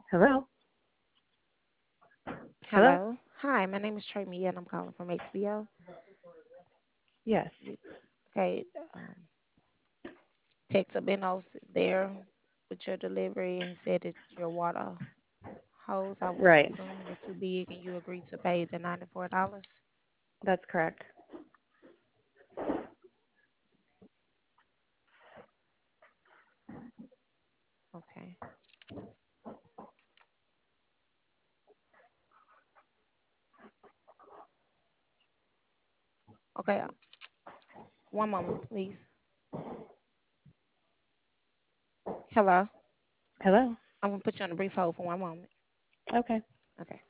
Hello? Hello? Hello. Hi, my name is Trey Mia and I'm calling from HBO. Yes. You- Okay, Texas Benos there with your delivery and said that your water hose, I was Right. assuming, is too big and you agreed to pay the $94. That's correct. Okay. Okay, one moment, please. Hello. Hello? I'm gonna put you on a brief hold for one moment. Okay. Okay.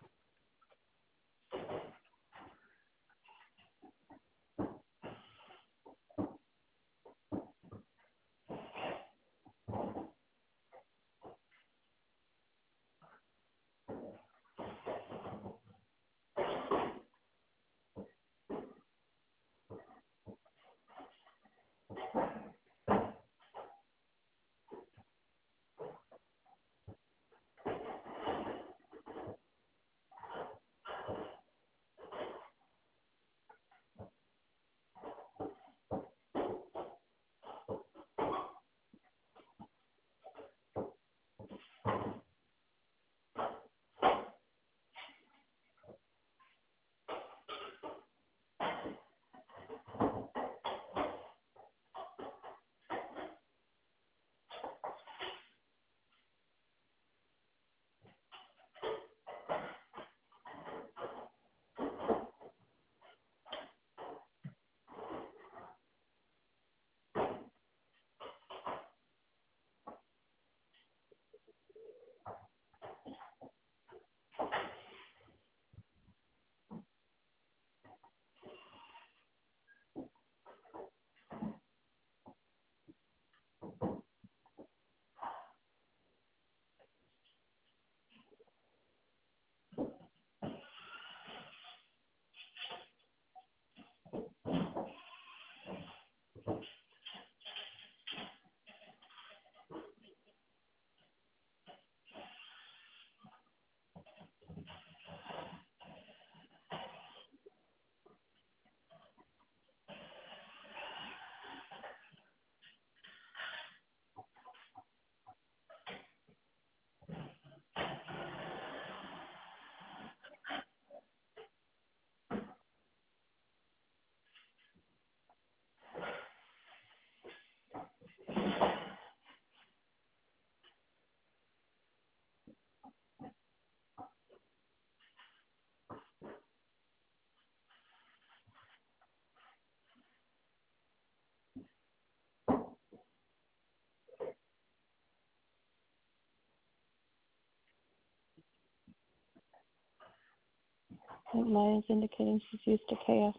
Mine is indicating she's used to chaos.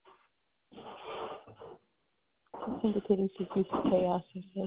It's indicating she's used to chaos, I said.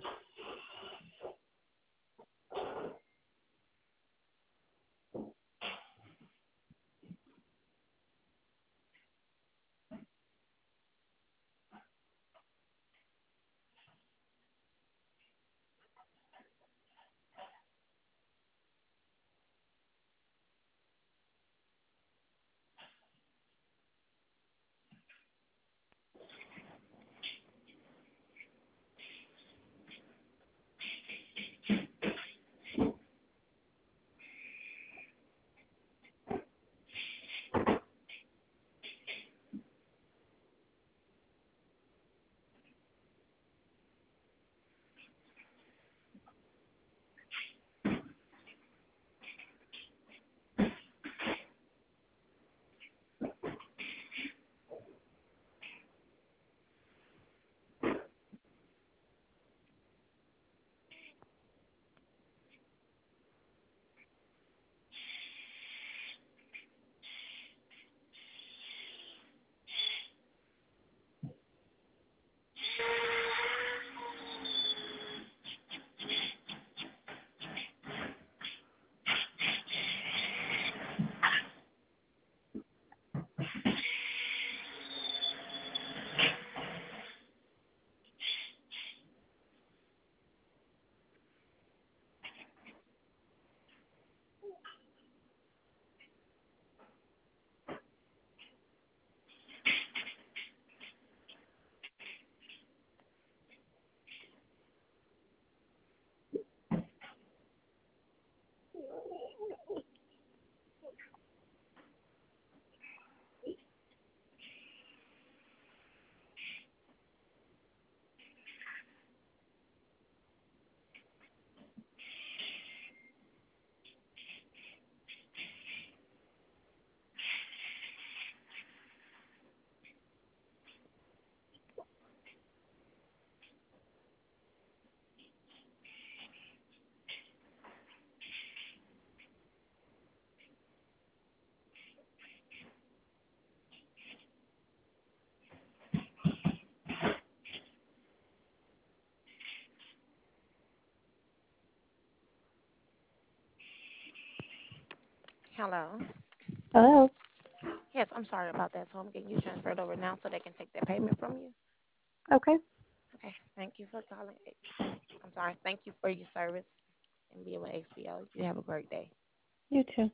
Hello. Hello. Yes, I'm sorry about that. So I'm getting you transferred over now so they can take that payment from you. Okay. Okay. Thank you for calling. I'm sorry. Thank you for your service and being with XPO. You have a great day. You too.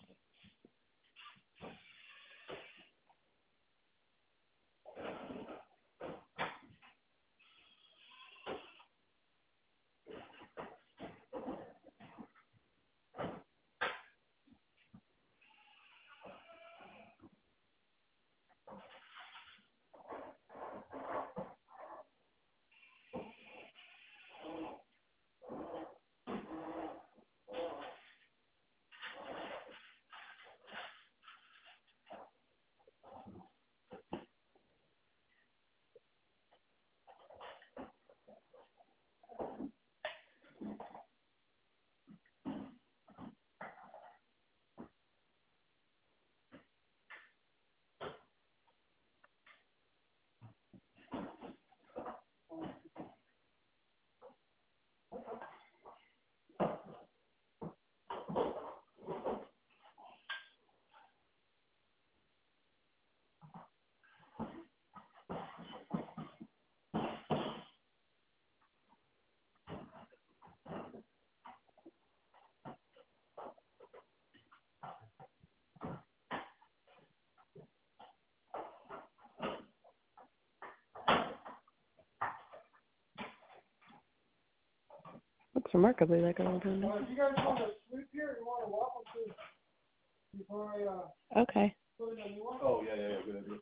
Looks remarkably like an old one. If you guys want to sleep here, you want to walk up to before I Okay. put in a new one? Oh, yeah, good idea.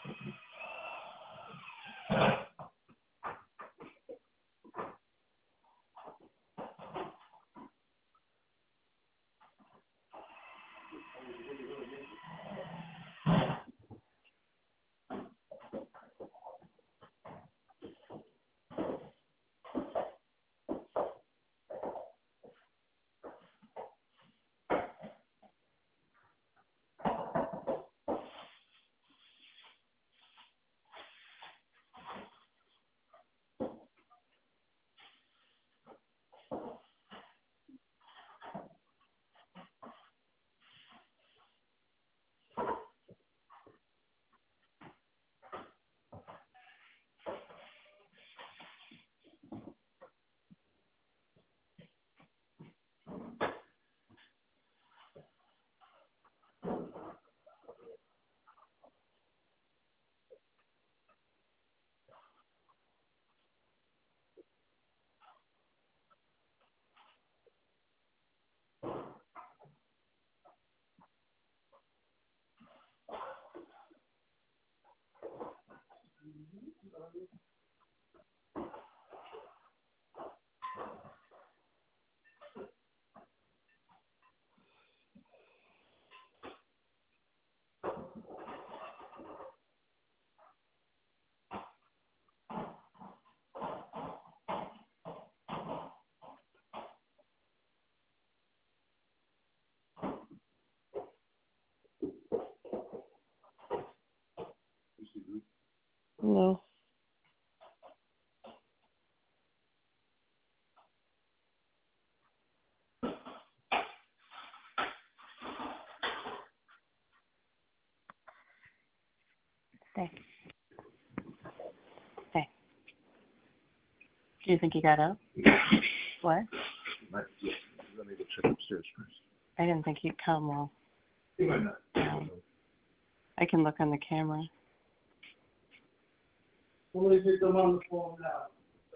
No. Stay. Stay. Do you think he got up? What? Let me go check upstairs first. I didn't think he'd come. Well, He might not. I can look on the camera. Somebody pick them on the phone now.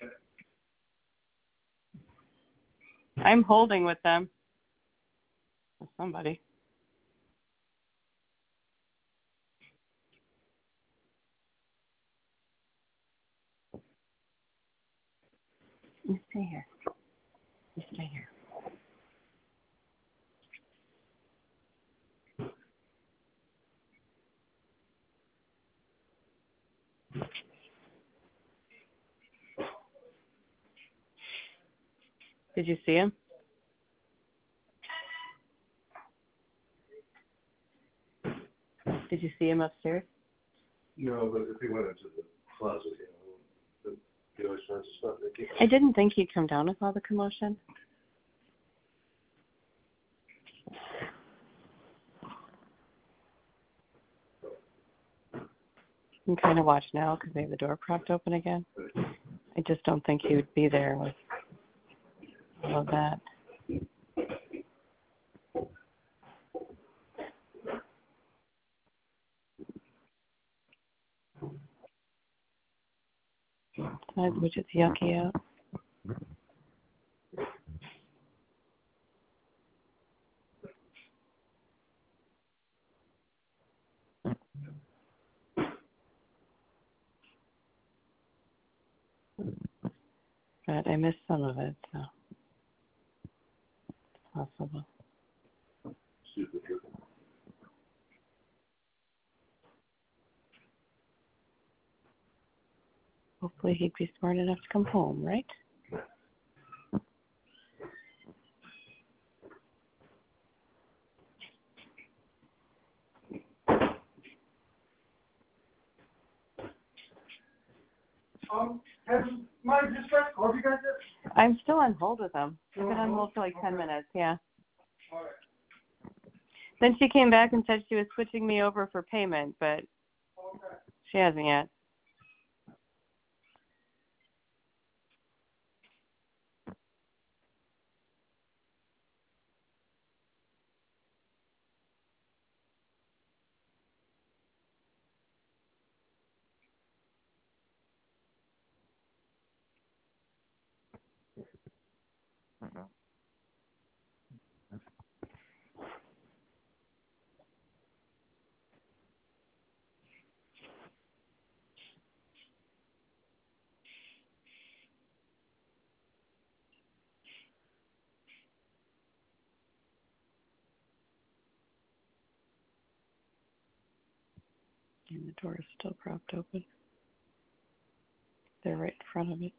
I'm holding with them. With somebody. You stay here. You stay here. Did you see him? Did you see him upstairs? No, but if he went into the closet, he always finds his stuff. I didn't think he'd come down with all the commotion. can kind of watch now because they have the door propped open again. I just don't think he would be there with all of that. Which is yucky out. But I missed some of it, so it's possible. Hopefully he'd be smart enough to come home, right? Has my dispatch called you guys yet? I'm still on hold with him. I've been on hold for like 10 minutes, yeah. All right. Then she came back and said she was switching me over for payment, but Okay. she hasn't yet. And the door is still propped open. They're right in front of it.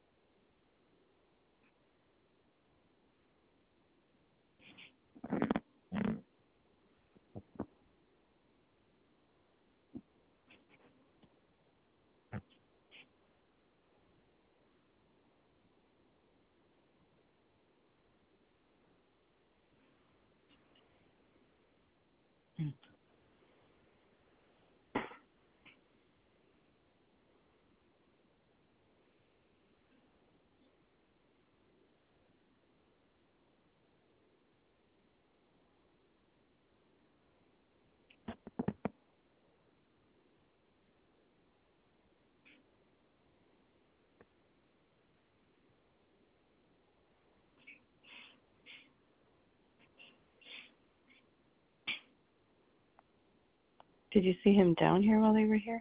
Did you see him down here while they were here?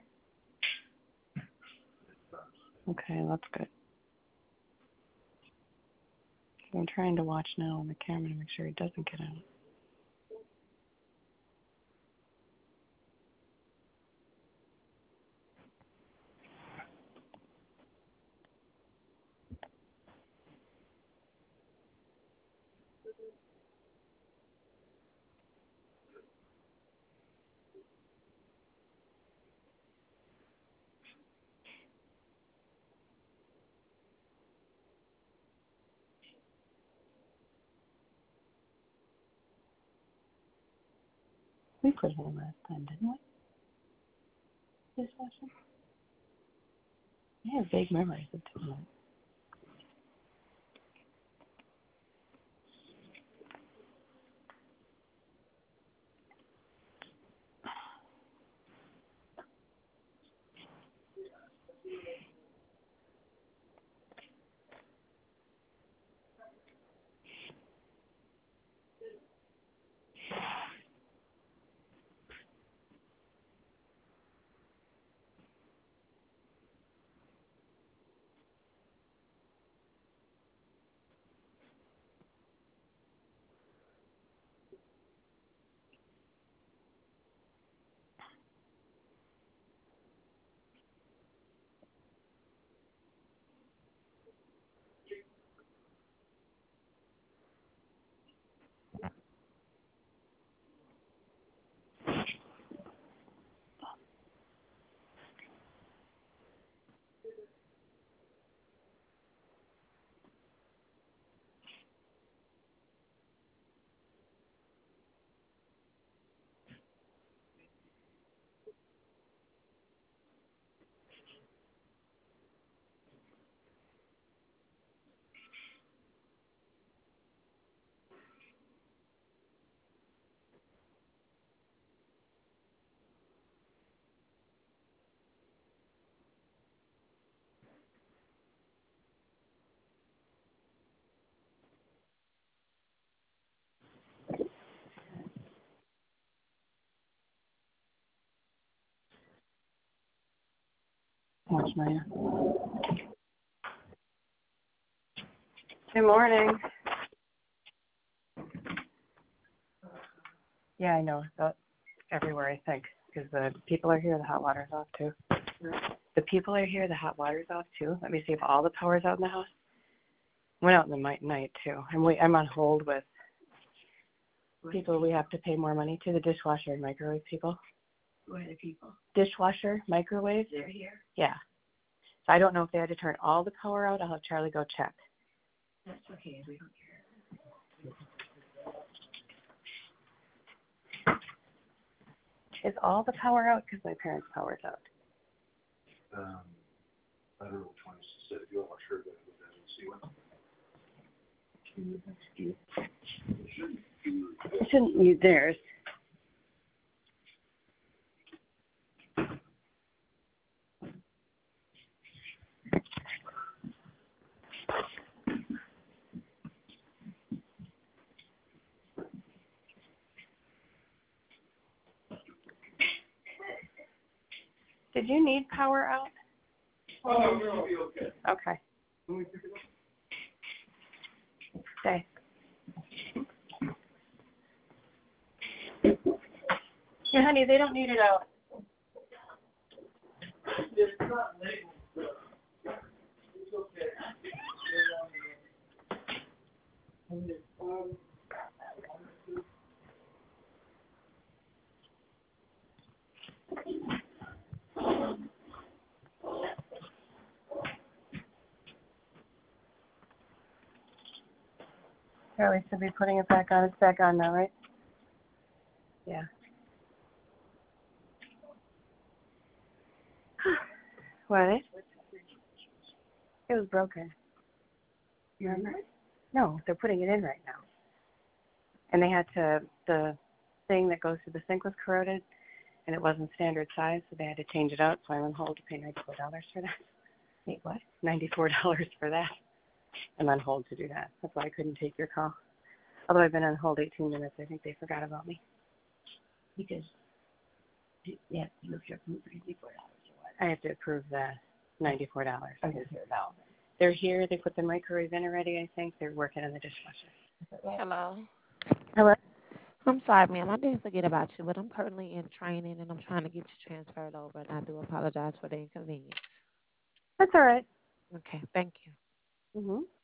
Okay, that's good. So I'm trying to watch now on the camera to make sure he doesn't get out. We put it in last time, didn't we? Dishwasher? I have vague memories of doing it. Watch Maya. Good morning. Yeah, I know. That's everywhere, I think, because the people are here, the hot water's off, too. The people are here, the hot water's off, too. Let me see if all the power's out in the house. Went out in the night, too. I'm on hold with people we have to pay more money to, the dishwasher and microwave people. Who are the people? Dishwasher, microwave. They're here. Yeah. So I don't know if they had to turn all the power out. I'll have Charlie go check. That's okay. We don't care. Is all the power out? Because my parents' power's out. I don't know which one is said. If you want to sure that see one. Shouldn't need theirs. Did you need power out? Oh, no, it'll be okay. Okay. When we pick it up. Stay. Yeah, honey, they don't need it out. It's not labeled, it's okay. Charlie should be putting it back on. It's back on now, right? Yeah. What? It was broken. You remember? No, they're putting it in right now. And they had to, the thing that goes to the sink was corroded, and it wasn't standard size, so they had to change it out, so I'm on hold to pay $94 for that. Wait, what? $94 for that. I'm on hold to do that. That's why I couldn't take your call. Although I've been on hold 18 minutes, I think they forgot about me. Because, yeah, you have to approve $94 or what? I have to approve the $94. I just hear now. They're here. They put the microwave in already, I think. They're working on the dishwasher. Hello. Hello? I'm sorry, ma'am. I didn't forget about you, but I'm currently in training and I'm trying to get you transferred over, and I do apologize for the inconvenience. That's all right. Okay, thank you. Mm-hmm.